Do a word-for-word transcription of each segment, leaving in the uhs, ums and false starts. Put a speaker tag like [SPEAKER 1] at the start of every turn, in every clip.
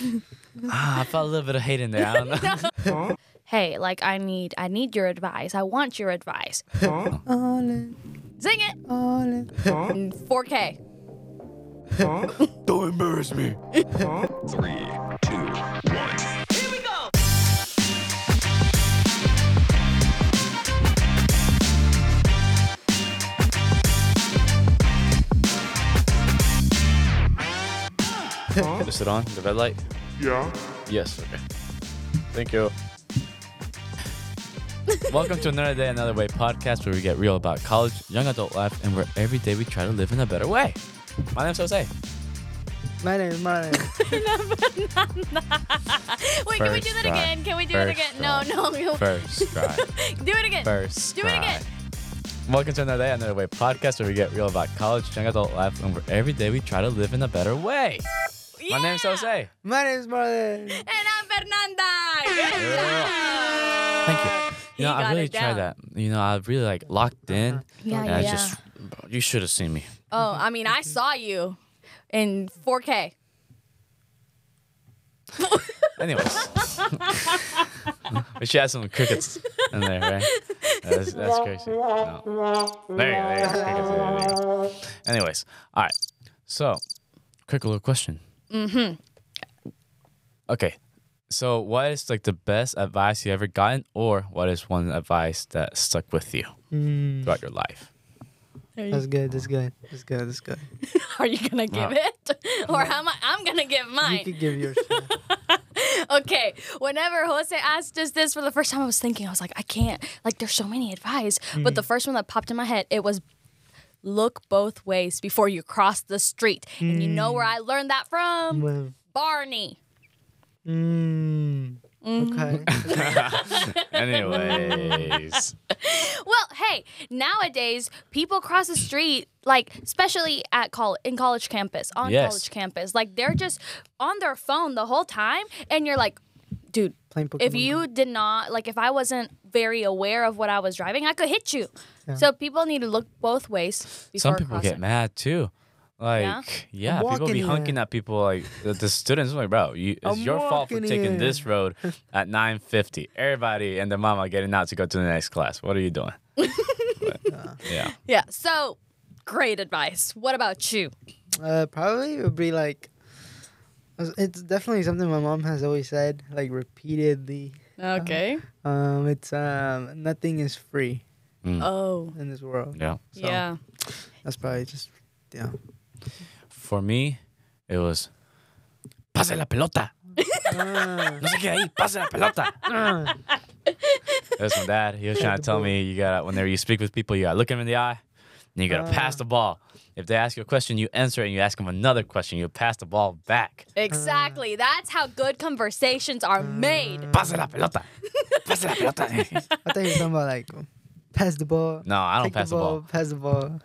[SPEAKER 1] Ah, I felt a little bit of hate in there. I don't know.
[SPEAKER 2] Huh?
[SPEAKER 3] Hey, like I need I need your advice. I want your advice.
[SPEAKER 2] Huh?
[SPEAKER 4] All in,
[SPEAKER 3] Sing it.
[SPEAKER 4] all in.
[SPEAKER 2] Huh?
[SPEAKER 3] In four K.
[SPEAKER 2] Huh?
[SPEAKER 1] Don't embarrass me.
[SPEAKER 2] Huh?
[SPEAKER 5] Three, two, one.
[SPEAKER 3] Here we go.
[SPEAKER 2] Huh?
[SPEAKER 1] Is it on? The red light?
[SPEAKER 2] Yeah.
[SPEAKER 1] Yes. Okay. Thank you. Welcome to another day, another way podcast where we get real about college, young adult life, and where every day we try to live in a better way. My name's Jose.
[SPEAKER 4] My name is Martin.
[SPEAKER 3] Wait, can we do that
[SPEAKER 1] try.
[SPEAKER 3] again? Can we do
[SPEAKER 1] First
[SPEAKER 3] it again?
[SPEAKER 1] try.
[SPEAKER 3] No, no.
[SPEAKER 1] First try.
[SPEAKER 3] Do it again.
[SPEAKER 1] First
[SPEAKER 3] Do it
[SPEAKER 1] try.
[SPEAKER 3] again.
[SPEAKER 1] Welcome to another day, another way podcast where we get real about college, young adult life, and where every day we try to live in a better way.
[SPEAKER 3] Yeah.
[SPEAKER 1] My name's Jose.
[SPEAKER 4] My name is Martin.
[SPEAKER 3] And I'm Fernanda. Good job.
[SPEAKER 1] Thank you.
[SPEAKER 3] He
[SPEAKER 1] You know, I
[SPEAKER 3] got
[SPEAKER 1] really
[SPEAKER 3] it
[SPEAKER 1] tried
[SPEAKER 3] down.
[SPEAKER 1] that. You know, I really like locked in.
[SPEAKER 3] Yeah,
[SPEAKER 1] and
[SPEAKER 3] yeah,
[SPEAKER 1] I
[SPEAKER 3] yeah.
[SPEAKER 1] just, you should have seen me.
[SPEAKER 3] Oh, I mean, I saw you in four K.
[SPEAKER 1] Anyways, we should have some crickets in there, right? That's, that's crazy. No. There you go. There you go. Crickets. There you go. Anyways, all right. So, quick little question.
[SPEAKER 3] Mm-hmm.
[SPEAKER 1] Okay. So, what is like the best advice you ever gotten, or what is one advice that stuck with you
[SPEAKER 4] Mm,
[SPEAKER 1] throughout your life?
[SPEAKER 4] that's good. That's good. That's good. That's good.
[SPEAKER 3] Are you gonna give
[SPEAKER 1] Wow.
[SPEAKER 3] it, or am I? I'm gonna give
[SPEAKER 4] You
[SPEAKER 3] mine.
[SPEAKER 4] could give yours.
[SPEAKER 3] Okay. Whenever Jose asked us this for the first time, I was thinking, I was like, I can't. Like, there's so many advice, but the first one that popped in my head, it was look both ways before you cross the street. And you know where I learned that from?
[SPEAKER 4] Well,
[SPEAKER 3] Barney.
[SPEAKER 4] mm, okay.
[SPEAKER 1] Anyways,
[SPEAKER 3] Well, hey, nowadays people cross the street, like especially at college, in college campus, on
[SPEAKER 1] Yes.
[SPEAKER 3] college campus, like they're just on their phone the whole time, and you're like, dude,
[SPEAKER 4] Playing Pokemon.
[SPEAKER 3] if you did not, like, if I wasn't very aware of what I was driving, I could hit you.
[SPEAKER 4] Yeah.
[SPEAKER 3] So people need to look both ways before
[SPEAKER 1] some people
[SPEAKER 3] crossing.
[SPEAKER 1] get mad too. Like, yeah,
[SPEAKER 4] I'm
[SPEAKER 1] people be
[SPEAKER 4] walking
[SPEAKER 1] honking
[SPEAKER 4] here.
[SPEAKER 1] at people like the, the students. Like, bro, you, it's
[SPEAKER 4] I'm
[SPEAKER 1] your fault for
[SPEAKER 4] walking
[SPEAKER 1] taking
[SPEAKER 4] here.
[SPEAKER 1] this road at nine fifty. Everybody and their mama getting out to go to the next class. What are you doing? But, yeah.
[SPEAKER 3] Yeah. So great advice. What about you?
[SPEAKER 4] Uh, probably would be like. It's definitely something my mom has always said, like repeatedly.
[SPEAKER 3] Okay.
[SPEAKER 4] Um, it's um, nothing is free
[SPEAKER 1] Mm.
[SPEAKER 3] Oh.
[SPEAKER 4] in this world.
[SPEAKER 1] Yeah.
[SPEAKER 4] So
[SPEAKER 3] Yeah.
[SPEAKER 4] That's probably just yeah.
[SPEAKER 1] For me, it was pase la pelota.
[SPEAKER 4] Ah,
[SPEAKER 1] No sé qué ahí, pase la pelota.
[SPEAKER 4] ah.
[SPEAKER 1] That's my dad. He was trying to tell me you gotta, whenever you speak with people, you gotta look them in the eye, and you gotta pass
[SPEAKER 4] Ah.
[SPEAKER 1] the ball. If they ask you a question, you answer it, and you ask them another question, you pass the ball back.
[SPEAKER 3] Exactly. That's how good conversations are made.
[SPEAKER 1] Pase la pelota. Pase la pelota.
[SPEAKER 4] I thought you were talking about like pass the ball.
[SPEAKER 1] No, I don't
[SPEAKER 4] take
[SPEAKER 1] pass
[SPEAKER 4] the ball, Pass the ball.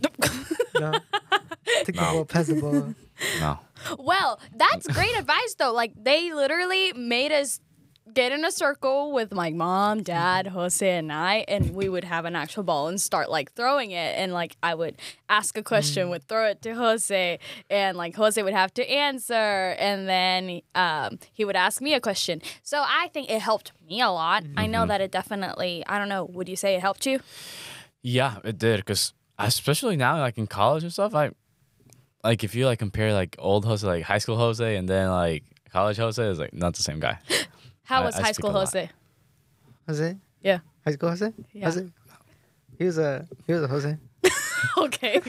[SPEAKER 4] no. Take the
[SPEAKER 1] No.
[SPEAKER 4] ball. Pass the ball.
[SPEAKER 1] No.
[SPEAKER 3] Well, that's great advice though. Like they literally made us get in a circle with my mom, dad, Jose, and I, and we would have an actual ball and start like throwing it. And like I would ask a question, would throw it to Jose, and like Jose would have to answer, and then um, he would ask me a question. So I think it helped me a lot. I know that it definitely. I don't know. Would you say it helped you?
[SPEAKER 1] Yeah, it did. Cause especially now, like in college and stuff, I like if you like compare like old Jose, like high school Jose, and then like college Jose, is like not the same guy.
[SPEAKER 3] How
[SPEAKER 1] I-
[SPEAKER 3] was
[SPEAKER 1] I
[SPEAKER 3] high
[SPEAKER 1] speak
[SPEAKER 3] school
[SPEAKER 1] a lot.
[SPEAKER 3] Jose?
[SPEAKER 4] Jose.
[SPEAKER 3] Yeah.
[SPEAKER 4] High school Jose.
[SPEAKER 3] Yeah.
[SPEAKER 4] Jose. He was a he was a Jose.
[SPEAKER 3] Okay.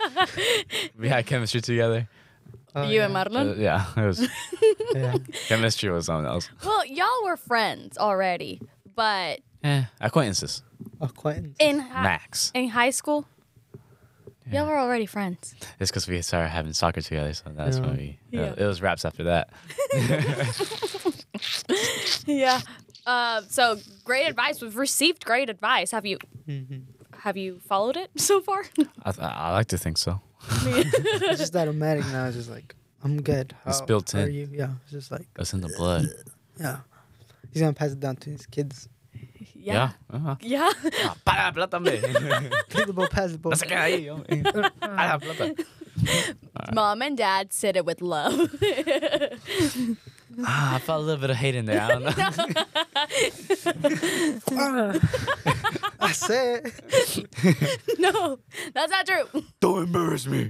[SPEAKER 1] We had chemistry together.
[SPEAKER 4] Oh,
[SPEAKER 3] you
[SPEAKER 4] yeah.
[SPEAKER 3] and Marlon?
[SPEAKER 1] Uh, yeah, it was
[SPEAKER 4] Yeah.
[SPEAKER 1] chemistry was something else.
[SPEAKER 3] Well, y'all were friends already, but
[SPEAKER 1] Eh, acquaintances.
[SPEAKER 4] Acquaintance.
[SPEAKER 3] in hi-
[SPEAKER 1] Max.
[SPEAKER 3] in high school,
[SPEAKER 1] Yeah.
[SPEAKER 3] y'all were already friends.
[SPEAKER 1] It's because we started having soccer together, so that's
[SPEAKER 4] Yeah.
[SPEAKER 1] why we.
[SPEAKER 3] Yeah.
[SPEAKER 1] Uh, it was raps after that.
[SPEAKER 3] Yeah. Uh, so great advice. We've received great advice. Have you
[SPEAKER 4] Mm-hmm.
[SPEAKER 3] have you followed it so far?
[SPEAKER 1] I, I like to think so.
[SPEAKER 4] It's just automatic now. It's just like I'm good.
[SPEAKER 1] It's
[SPEAKER 4] How-
[SPEAKER 1] built
[SPEAKER 4] how are
[SPEAKER 1] in.
[SPEAKER 4] you? Yeah. It's just like
[SPEAKER 1] It's in the blood.
[SPEAKER 4] yeah. He's gonna pass it down to his kids.
[SPEAKER 1] Yeah. Uh-huh.
[SPEAKER 3] Yeah.
[SPEAKER 1] Ah, para la pelota, hombre.
[SPEAKER 4] Take the ball. Pass the ball.
[SPEAKER 1] No se queda ahí, hombre. Para la pelota.
[SPEAKER 3] Mom and dad said it with love.
[SPEAKER 1] Ah, I felt a little bit of hate in there. I don't know.
[SPEAKER 4] I said.
[SPEAKER 3] No, that's not true.
[SPEAKER 1] Don't embarrass me.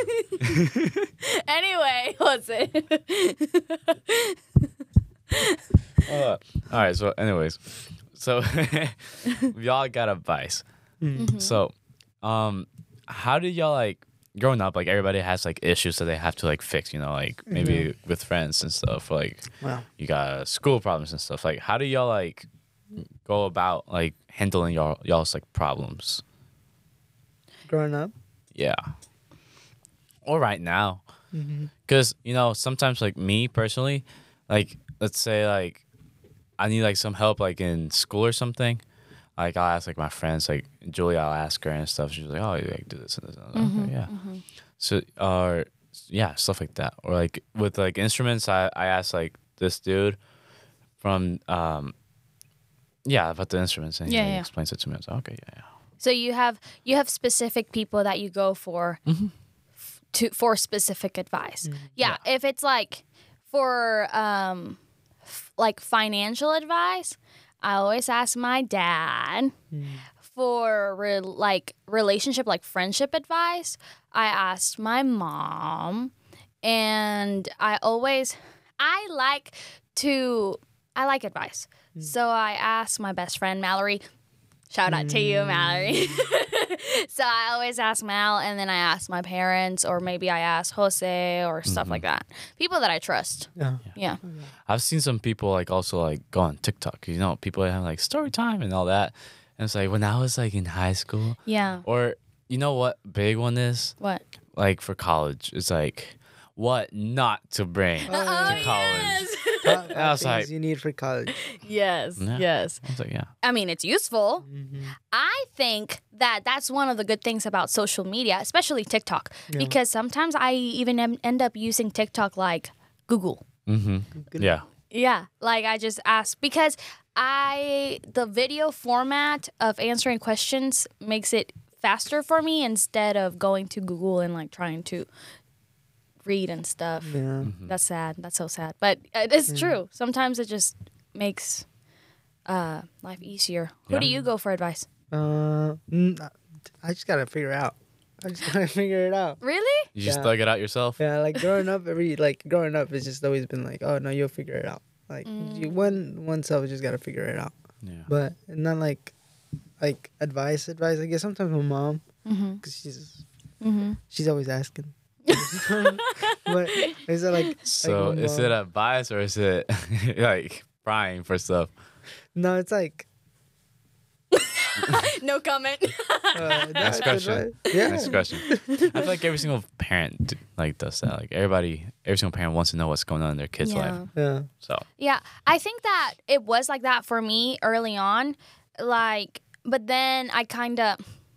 [SPEAKER 3] Anyway, what's it?
[SPEAKER 1] Uh, all right. So, anyways, so we all got advice. So, um, how did y'all like growing up? Like everybody has like issues that they have to like fix. You know, like maybe with friends and stuff. Like
[SPEAKER 4] Wow.
[SPEAKER 1] you got school problems and stuff. Like how do y'all like go about like handling y'all y'all's like problems?
[SPEAKER 4] Growing up.
[SPEAKER 1] Yeah. Or right now.
[SPEAKER 4] Mm-hmm.
[SPEAKER 1] Because, you know, sometimes, like, me personally, like, let's say, like, I need, like, some help, like, in school or something. Like, I'll ask, like, my friends, like, Julia, I'll ask her and stuff. She's like, oh, you, like, do this and this. And that. Okay, yeah. So, or, yeah, stuff like that. Or, like, with, like, instruments, I, I asked, like, this dude from, um, yeah, about the instruments. And he,
[SPEAKER 3] Yeah,
[SPEAKER 1] like,
[SPEAKER 3] yeah.
[SPEAKER 1] explains it to me. I was like, okay, yeah, yeah.
[SPEAKER 3] So you have you have specific people that you go for f- to for specific advice. Yeah, if it's like for um f- like financial advice, I always ask my dad. For re- like relationship like friendship advice, I asked my mom, and I always I like to I like advice. So I asked my best friend Mallory. Shout out to you, Mallory. So I always ask Mal, and then I ask my parents, or maybe I ask Jose or stuff like that. People that I trust.
[SPEAKER 4] Yeah.
[SPEAKER 3] Yeah.
[SPEAKER 1] I've seen some people like also like go on TikTok. You know, people that have like story time and all that. And it's like when I was like in high school,
[SPEAKER 3] Yeah.
[SPEAKER 1] or you know what big one is
[SPEAKER 3] What?
[SPEAKER 1] like for college. It's like what not to bring
[SPEAKER 3] Oh,
[SPEAKER 1] to college.
[SPEAKER 4] Top
[SPEAKER 1] I was
[SPEAKER 4] things
[SPEAKER 1] like-
[SPEAKER 4] you need for college.
[SPEAKER 3] Yes.
[SPEAKER 1] Yeah.
[SPEAKER 3] Yes.
[SPEAKER 1] I was like, yeah,
[SPEAKER 3] I mean, it's useful. I think that that's one of the good things about social media, especially TikTok, because sometimes I even em- end up using TikTok like Google.
[SPEAKER 1] mm-hmm. yeah,
[SPEAKER 3] Yeah, like I just ask because I the video format of answering questions makes it faster for me instead of going to Google and like trying to read and stuff.
[SPEAKER 4] Yeah.
[SPEAKER 3] That's sad. That's so sad. But it is true. Sometimes it just makes uh, life easier. Who do
[SPEAKER 1] Yeah.
[SPEAKER 3] you go for advice?
[SPEAKER 4] Uh, mm, I just gotta figure it out. I just gotta figure it out.
[SPEAKER 3] Really?
[SPEAKER 1] you just
[SPEAKER 4] Yeah.
[SPEAKER 1] thug it out yourself.
[SPEAKER 4] Yeah, like growing up, every like growing up, it's just always been like, oh no, you'll figure it out. Like you, one oneself just gotta figure it out.
[SPEAKER 1] Yeah,
[SPEAKER 4] But not like like advice, advice. I guess sometimes my mom,
[SPEAKER 3] Mm-hmm.
[SPEAKER 4] cause she's
[SPEAKER 3] Mm-hmm.
[SPEAKER 4] she's always asking. But is it like
[SPEAKER 1] so
[SPEAKER 4] like my
[SPEAKER 1] is
[SPEAKER 4] mom-
[SPEAKER 1] it advice or is it like prying for stuff?
[SPEAKER 4] No, it's like
[SPEAKER 3] No comment.
[SPEAKER 4] uh, no,
[SPEAKER 1] Next
[SPEAKER 4] it's
[SPEAKER 1] question.
[SPEAKER 4] advice. Yeah.
[SPEAKER 1] Next question. I feel like every single parent d- like does that. Like everybody, every single parent wants to know what's going on in their kid's life.
[SPEAKER 4] Yeah.
[SPEAKER 1] So
[SPEAKER 3] Yeah, I think that it was like that for me early on. Like, but then I kind of.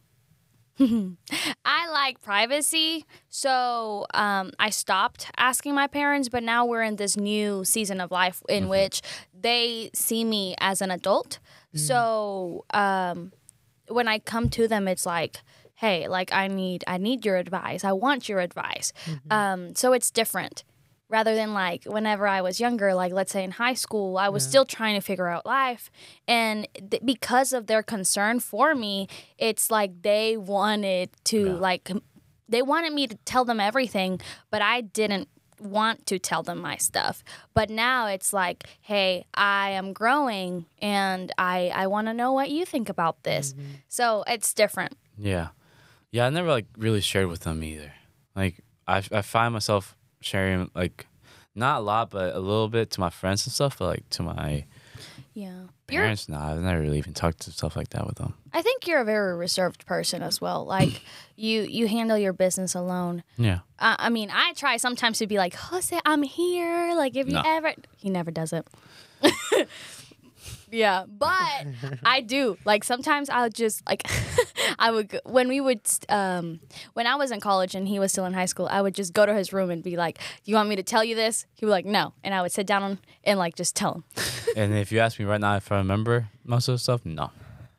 [SPEAKER 3] I like privacy, so um, I stopped asking my parents. But now we're in this new season of life in which they see me as an adult. So um, when I come to them, it's like, "Hey, like I need, I need your advice. I want your advice." Um, so it's different. Rather than like whenever I was younger, like let's say in high school, I was still trying to figure out life. And th- because of their concern for me, it's like they wanted to
[SPEAKER 1] Yeah.
[SPEAKER 3] like, com- they wanted me to tell them everything, but I didn't want to tell them my stuff. But now it's like, hey, I am growing and I, I want to know what you think about this. So it's different.
[SPEAKER 1] yeah, yeah. I never like really shared with them either. Like I, I find myself sharing like not a lot, but a little bit to my friends and stuff. But like to my
[SPEAKER 3] Yeah. You're,
[SPEAKER 1] parents, no, I've never really even talked to stuff like that with them.
[SPEAKER 3] I think you're a very reserved person as well. Like you, you handle your business alone.
[SPEAKER 1] Yeah,
[SPEAKER 3] Uh, I mean, I try sometimes to be like, Jose, I'm here. Like, if you
[SPEAKER 1] No.
[SPEAKER 3] ever, he never does it. Yeah, but I do. Like sometimes I'll just like, I would go, when we would um when I was in college and he was still in high school, I would just go to his room and be like, "Do you want me to tell you this?" He would like, "No," and I would sit down and like just tell him.
[SPEAKER 1] and if you ask me right now if I remember most of the stuff, no.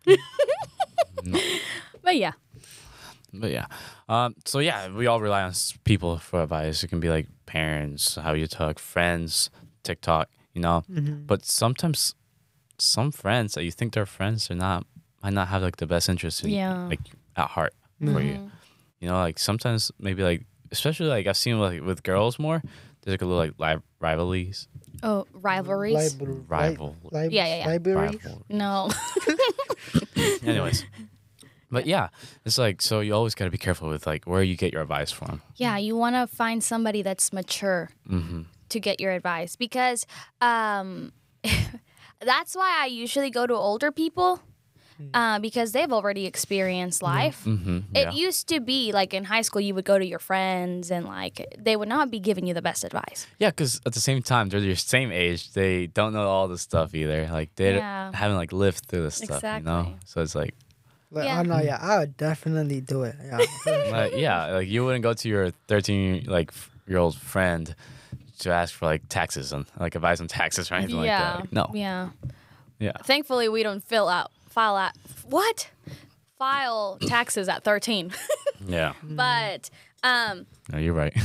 [SPEAKER 3] But yeah,
[SPEAKER 1] But yeah, um, so yeah, we all rely on s- people for advice. It can be like parents, how you talk, friends, TikTok, you know.
[SPEAKER 4] Mhm.
[SPEAKER 1] But sometimes some friends that you think they're friends, they're not, might not have like the best interest in,
[SPEAKER 3] Yeah.
[SPEAKER 1] like at heart for you.
[SPEAKER 3] Mhm.
[SPEAKER 1] You know, like sometimes maybe like, especially like I've seen like with girls more, there's like a little like li- rivalries.
[SPEAKER 3] Oh, rivalries.
[SPEAKER 4] Libra-
[SPEAKER 1] Rival.
[SPEAKER 4] li- li-
[SPEAKER 3] Yeah, yeah, yeah.
[SPEAKER 4] Libraries?
[SPEAKER 1] Rival.
[SPEAKER 3] No.
[SPEAKER 1] Anyways. But yeah, it's like, so you always got to be careful with like where you get your advice from.
[SPEAKER 3] Yeah, you want to find somebody that's mature
[SPEAKER 1] Mm-hmm.
[SPEAKER 3] to get your advice because um, that's why I usually go to older people uh, because they've already experienced life.
[SPEAKER 1] Mm-hmm.
[SPEAKER 3] It
[SPEAKER 1] Yeah.
[SPEAKER 3] used to be like in high school, you would go to your friends and like they would not be giving you the best advice.
[SPEAKER 1] Yeah, because at the same time, they're your same age. They don't know all this stuff either. Like they
[SPEAKER 3] Yeah.
[SPEAKER 1] haven't like lived through this stuff, you know.
[SPEAKER 3] Exactly.
[SPEAKER 1] So it's like,
[SPEAKER 4] Like,
[SPEAKER 3] Yeah.
[SPEAKER 4] oh no, yeah, I would definitely do it. Yeah.
[SPEAKER 1] like yeah, like you wouldn't go to your thirteen like f- year old friend to ask for like taxes and like advice on taxes or anything like that. Like, no.
[SPEAKER 3] Yeah.
[SPEAKER 1] Yeah.
[SPEAKER 3] Thankfully, we don't fill out, file out, what? File taxes at thirteen.
[SPEAKER 1] Yeah.
[SPEAKER 3] But um,
[SPEAKER 1] No, you're right.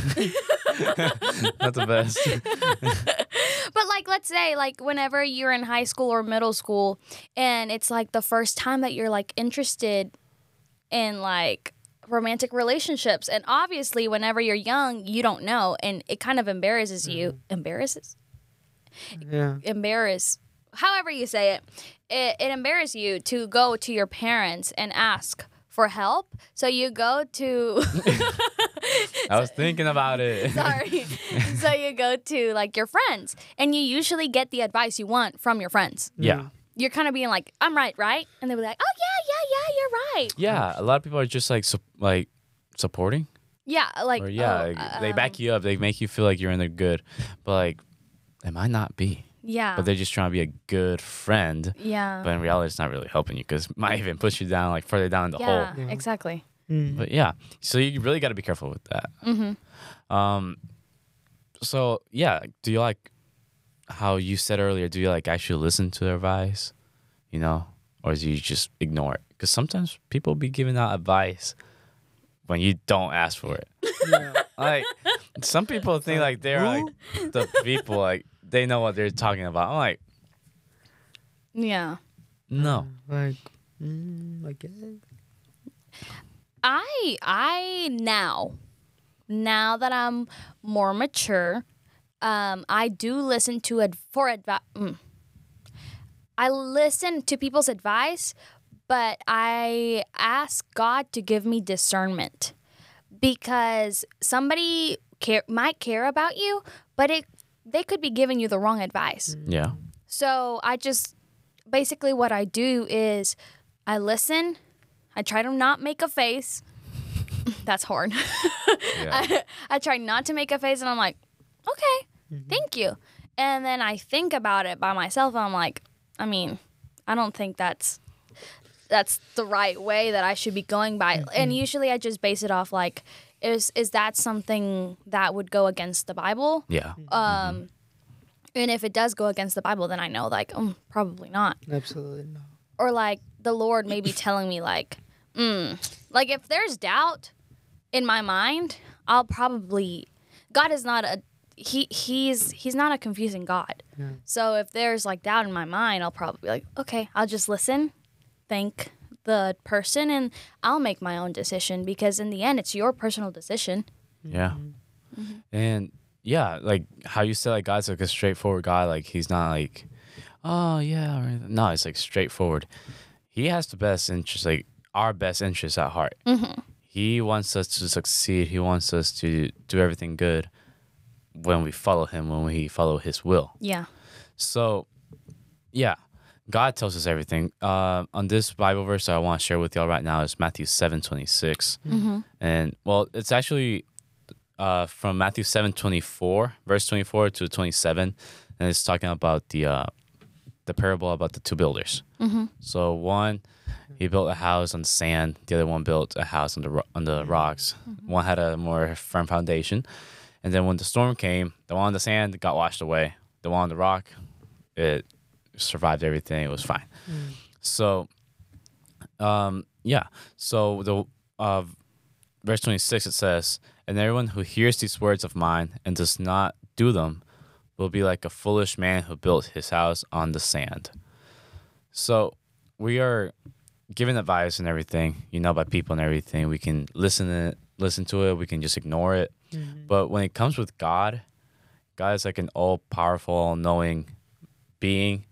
[SPEAKER 1] Not the best.
[SPEAKER 3] But like, let's say like whenever you're in high school or middle school, and it's like the first time that you're like interested in like romantic relationships, and obviously whenever you're young, you don't know, and it kind of embarrasses you. Embarrasses?
[SPEAKER 4] Yeah.
[SPEAKER 3] Embarrass. However you say it, it, it embarrasses you to go to your parents and ask for help. So you go to.
[SPEAKER 1] I was thinking about it.
[SPEAKER 3] Sorry. So you go to like your friends, and you usually get the advice you want from your friends.
[SPEAKER 1] Yeah.
[SPEAKER 3] You're kind of being like, "I'm right, right?" And they'll be like, "Oh yeah, yeah, yeah, you're right."
[SPEAKER 1] Yeah. A lot of people are just like, su- like supporting.
[SPEAKER 3] Yeah, like
[SPEAKER 1] Or yeah,
[SPEAKER 3] oh,
[SPEAKER 1] like, they
[SPEAKER 3] um,
[SPEAKER 1] back you up. They make you feel like you're in the good, but like it might not be.
[SPEAKER 3] Yeah,
[SPEAKER 1] But they're just trying to be a good friend.
[SPEAKER 3] yeah,
[SPEAKER 1] But in reality, it's not really helping you because it might even push you down like further down in the
[SPEAKER 3] yeah,
[SPEAKER 1] hole.
[SPEAKER 3] exactly.
[SPEAKER 4] Mm.
[SPEAKER 1] But yeah, so you really got to be careful with that.
[SPEAKER 3] Mm-hmm.
[SPEAKER 1] Um, so yeah, do you like how you said earlier? Do you like actually listen to their advice, you know, or do you just ignore it? Because sometimes people be giving out advice when you don't ask for it.
[SPEAKER 4] Yeah.
[SPEAKER 1] Like some people think like they're like the people like they know what they're talking about. I'm like,
[SPEAKER 3] Yeah,
[SPEAKER 1] no.
[SPEAKER 4] Like, mm, I guess.
[SPEAKER 3] I I now now that I'm more mature, um, I do listen to ad- for advice. Mm. I listen to people's advice, but I ask God to give me discernment because somebody care might care about you, but it they could be giving you the wrong advice.
[SPEAKER 1] Yeah.
[SPEAKER 3] So I just basically what I do is I listen. I try to not make a face. That's hard.
[SPEAKER 1] Yeah.
[SPEAKER 3] I, I try not to make a face, and I'm like, okay, thank you. And then I think about it by myself, and I'm like, I mean, I don't think that's that's the right way that I should be going by. And usually I just base it off like, is is that something that would go against the Bible?
[SPEAKER 1] Yeah.
[SPEAKER 3] Um, and if it does go against the Bible, then I know like, um, probably not.
[SPEAKER 4] Absolutely no.
[SPEAKER 3] Or like the Lord may be telling me like, mm, like if there's doubt in my mind, I'll probably. God is not a he. He's he's not a confusing God.
[SPEAKER 4] Yeah.
[SPEAKER 3] So if there's like doubt in my mind, I'll probably be like, okay, I'll just listen, thank the person, and I'll make my own decision because in the end, it's your personal decision.
[SPEAKER 1] Yeah.
[SPEAKER 3] Mm-hmm.
[SPEAKER 1] And yeah, like how you said, like God's like a straightforward guy. Like he's not like, oh yeah, or anything. No, it's like straightforward. He has the best interest, like our best interests at heart.
[SPEAKER 3] Mm-hmm.
[SPEAKER 1] He wants us to succeed. He wants us to do everything good when we follow him, when we follow his will.
[SPEAKER 3] Yeah.
[SPEAKER 1] So, yeah, God tells us everything. Uh, on this Bible verse I want to share with y'all right now is Matthew seven twenty-six.
[SPEAKER 3] Mm-hmm.
[SPEAKER 1] And, well, it's actually uh, from Matthew seven twenty-four, verse twenty-four to twenty-seven. And it's talking about the uh, the parable about the two builders.
[SPEAKER 3] Mm-hmm.
[SPEAKER 1] So one, he built a house on sand. The other one built a house on the ro- on the rocks. One had a more firm foundation. And then when the storm came, the one on the sand got washed away. The one on the rock, it survived everything. It was fine. So, um, yeah. So the uh, verse twenty-six, it says, "And everyone who hears these words of mine and does not do them will be like a foolish man who built his house on the sand. So we are given advice and everything, you know, by people and everything. We can listen to it, listen to it. We can just ignore it.
[SPEAKER 4] Mhm.
[SPEAKER 1] But when it comes with God, God is like an all-powerful, all-knowing being.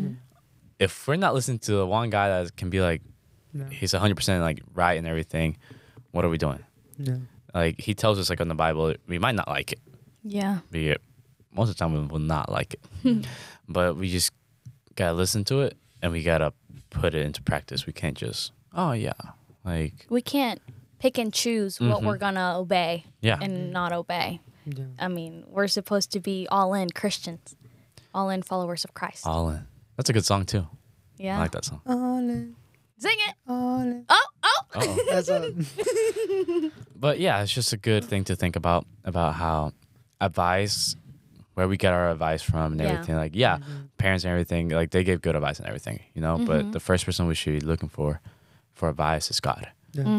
[SPEAKER 1] If we're not listening to the one guy that can be like,
[SPEAKER 4] No.
[SPEAKER 1] he's one hundred percent like right and everything, what are we doing?
[SPEAKER 4] No.
[SPEAKER 1] Like he tells us like in the Bible, we might not like it.
[SPEAKER 3] Yeah.
[SPEAKER 1] Be it most of the time we will not like it. But we just gotta listen to it and we gotta put it into practice. We can't just, oh yeah. Like
[SPEAKER 3] We can't pick and choose what
[SPEAKER 1] Mhm.
[SPEAKER 3] we're gonna obey
[SPEAKER 1] yeah.
[SPEAKER 3] and not obey.
[SPEAKER 4] Yeah.
[SPEAKER 3] I mean, we're supposed to be all in Christians, all in followers of Christ.
[SPEAKER 1] All in. That's a good song too.
[SPEAKER 3] Yeah.
[SPEAKER 1] I like that song.
[SPEAKER 4] All in,
[SPEAKER 3] Sing it.
[SPEAKER 4] all in.
[SPEAKER 3] Oh, oh.
[SPEAKER 1] Uh-oh.
[SPEAKER 4] That's a,
[SPEAKER 1] But yeah, it's just a good thing to think about about how advice, where we get our advice from and
[SPEAKER 3] Yeah.
[SPEAKER 1] everything. Like, yeah, parents and everything, like they give good advice and everything, you know.
[SPEAKER 3] Mm-hmm.
[SPEAKER 1] But the first person we should be looking for for advice is God.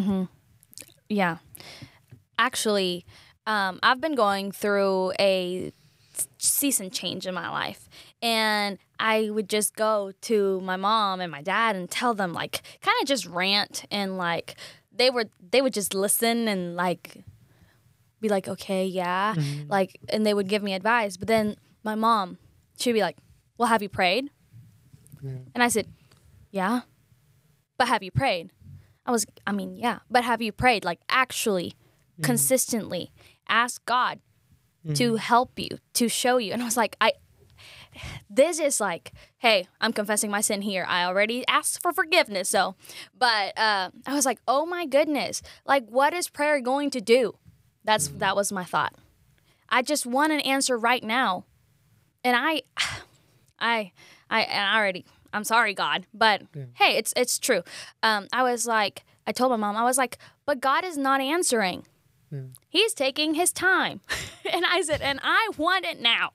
[SPEAKER 3] Yeah. Actually, um, I've been going through a season change in my life. And I would just go to my mom and my dad and tell them, like, kind of just rant. And, like, they were they would just listen and, like, be like, okay, yeah. Like, and they would give me advice. But then my mom, she'd be like, well, have you prayed? And I said, yeah. But have you prayed? I was, I mean, yeah. But have you prayed? Like, actually, consistently ask God to help you, to show you. And I was like, I, this is like, hey, I'm confessing my sin here. I already asked for forgiveness. So, but uh, I was like, oh my goodness. Like, what is prayer going to do? That's, that was my thought. I just want an answer right now. And I, I, I, and I already, I'm sorry, God, but hey, it's it's true. Um, I was like, I told my mom, I was like, but God is not answering. He's taking his time. And I said, and I want it now.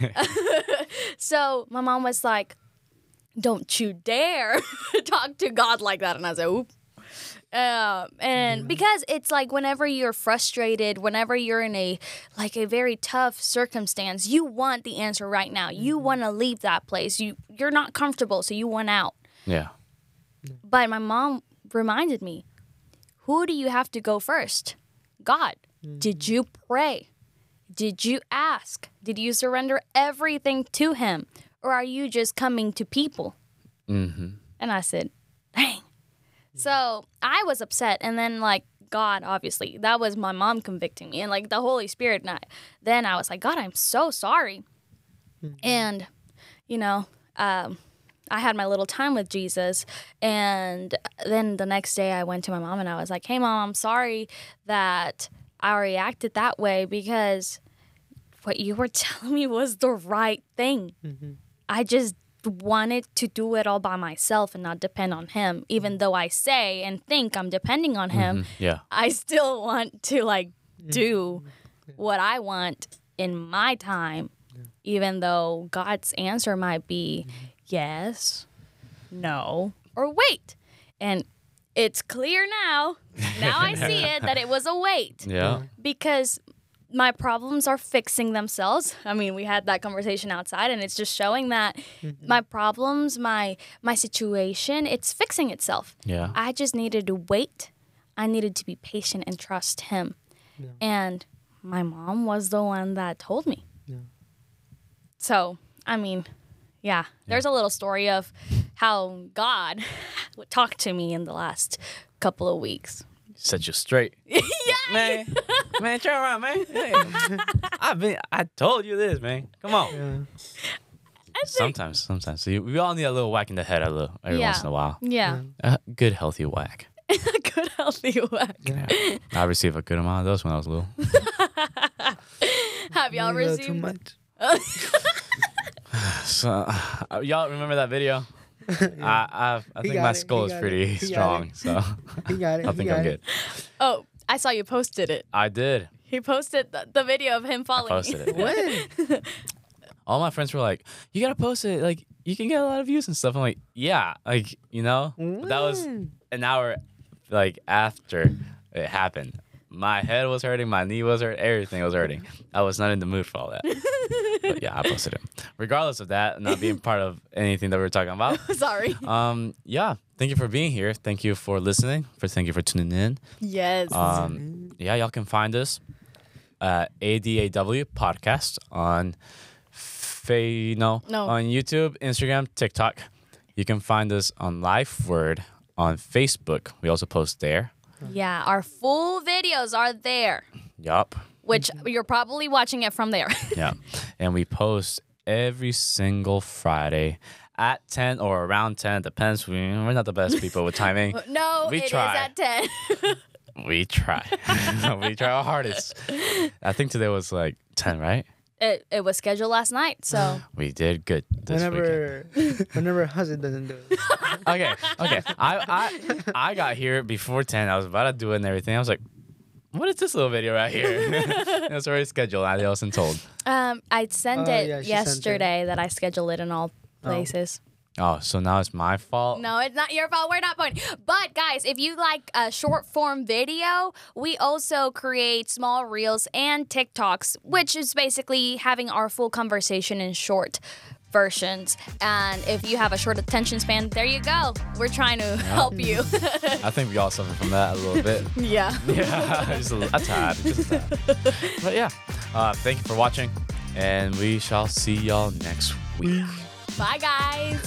[SPEAKER 3] So my mom was like, don't you dare talk to God like that. And I said, oop. Uh, and because it's like whenever you're frustrated, whenever you're in a like a very tough circumstance, you want the answer right now. You want to leave that place. You you're not comfortable, so you want out.
[SPEAKER 1] Yeah.
[SPEAKER 3] But my mom reminded me, who do you have to go first? God. Did you pray? Did you ask? Did you surrender everything to him? Or are you just coming to people?
[SPEAKER 1] Mm-hmm.
[SPEAKER 3] And I said, dang. So I was upset. And then, like, God, obviously, that was my mom convicting me. And, like, the Holy Spirit. And I, then I was like, God, I'm so sorry. And, you know, um, I had my little time with Jesus. And then the next day I went to my mom and I was like, hey, Mom, I'm sorry that I reacted that way because what you were telling me was the right thing. I just wanted to do it all by myself and not depend on him. Even though I say and think I'm depending on him,
[SPEAKER 1] Yeah.
[SPEAKER 3] I still want to like do what I want in my time, even though God's answer might be yes, no, or wait. And it's clear now. Now I see it that it was a wait
[SPEAKER 1] Yeah.
[SPEAKER 3] because my problems are fixing themselves. I mean, we had that conversation outside and it's just showing that my problems, my my situation, it's fixing itself.
[SPEAKER 1] Yeah.
[SPEAKER 3] I just needed to wait. I needed to be patient and trust him. And my mom was the one that told me. So, I mean, yeah, there's a little story of how God talked to me in the last couple of weeks.
[SPEAKER 1] Set you straight.
[SPEAKER 3] Yeah.
[SPEAKER 1] Man. Man, turn around, man. Hey. I've been I told you this, man. Come on.
[SPEAKER 4] Yeah.
[SPEAKER 1] Sometimes, sometimes. So you, we all need a little whack in the head a little, every
[SPEAKER 3] Yeah.
[SPEAKER 1] once in a while.
[SPEAKER 3] Yeah.
[SPEAKER 1] A good, healthy whack.
[SPEAKER 3] Good, healthy whack.
[SPEAKER 1] Yeah. I received a good amount of those when I was little.
[SPEAKER 3] Have y'all
[SPEAKER 4] Maybe a little too
[SPEAKER 3] received?
[SPEAKER 4] much.
[SPEAKER 1] So, uh, y'all remember that video? I, I, I
[SPEAKER 4] He
[SPEAKER 1] think
[SPEAKER 4] got
[SPEAKER 1] my
[SPEAKER 4] it,
[SPEAKER 1] skull
[SPEAKER 4] he
[SPEAKER 1] is
[SPEAKER 4] got
[SPEAKER 1] pretty
[SPEAKER 4] it, he got
[SPEAKER 1] strong,
[SPEAKER 4] it.
[SPEAKER 1] so
[SPEAKER 4] He got it.
[SPEAKER 1] I
[SPEAKER 4] he
[SPEAKER 1] think
[SPEAKER 4] got
[SPEAKER 1] I'm
[SPEAKER 4] it.
[SPEAKER 1] good.
[SPEAKER 3] Oh, I saw you posted it.
[SPEAKER 1] I did.
[SPEAKER 3] He posted the, the video of him
[SPEAKER 1] I
[SPEAKER 3] following
[SPEAKER 1] posted it.
[SPEAKER 4] When?
[SPEAKER 1] All my friends were like, "You gotta post it. Like, you can get a lot of views and stuff." I'm like, "Yeah, like, you know." But that was
[SPEAKER 4] When?
[SPEAKER 1] an hour, like after it happened. My head was hurting, my knee was hurting, everything was hurting. I was not in the mood for all that. But yeah, I posted it. Regardless of that, not being part of anything that we were talking about.
[SPEAKER 3] Sorry.
[SPEAKER 1] Um, yeah, thank you for being here. Thank you for listening. For thank you for tuning in.
[SPEAKER 3] Yes.
[SPEAKER 1] Um, yeah, y'all can find us at A D A W podcast on Fa- no,
[SPEAKER 3] No.
[SPEAKER 1] on YouTube, Instagram, TikTok. You can find us on LifeWord on Facebook. We also post there.
[SPEAKER 3] yeah, our full videos are there,
[SPEAKER 1] Yup.
[SPEAKER 3] which you're probably watching it from there.
[SPEAKER 1] Yeah. And we post every single Friday at ten or around ten. Depends. We, we're not the best people with timing.
[SPEAKER 3] no,
[SPEAKER 1] We
[SPEAKER 3] it is
[SPEAKER 1] try.
[SPEAKER 3] at ten.
[SPEAKER 1] We try. We try our hardest. I think today was like ten, right?
[SPEAKER 3] it, it was scheduled last night, so
[SPEAKER 1] We did good this weekend.
[SPEAKER 4] Whenever, whenever Husband doesn't do it.
[SPEAKER 1] Okay, okay. I, I I got here before ten. I was about to do it and everything. I was like, what is this little video right here? It was already scheduled. I wasn't told.
[SPEAKER 3] um, I sent
[SPEAKER 4] Oh,
[SPEAKER 3] it
[SPEAKER 4] yeah, she sent it.
[SPEAKER 3] yesterday that I scheduled it in all places.
[SPEAKER 1] Oh, so now it's my fault?
[SPEAKER 3] No, it's not your fault. We're not pointing. But guys, if you like a short form video, we also create small reels and TikToks, which is basically having our full conversation in short versions. And if you have a short attention span, there you go. We're trying to help you.
[SPEAKER 1] I think we all suffer from that a little bit.
[SPEAKER 3] yeah.
[SPEAKER 1] Yeah, just a, li- a tad, just a tad. But yeah, uh, thank you for watching, and we shall see y'all next week.
[SPEAKER 3] Bye, guys.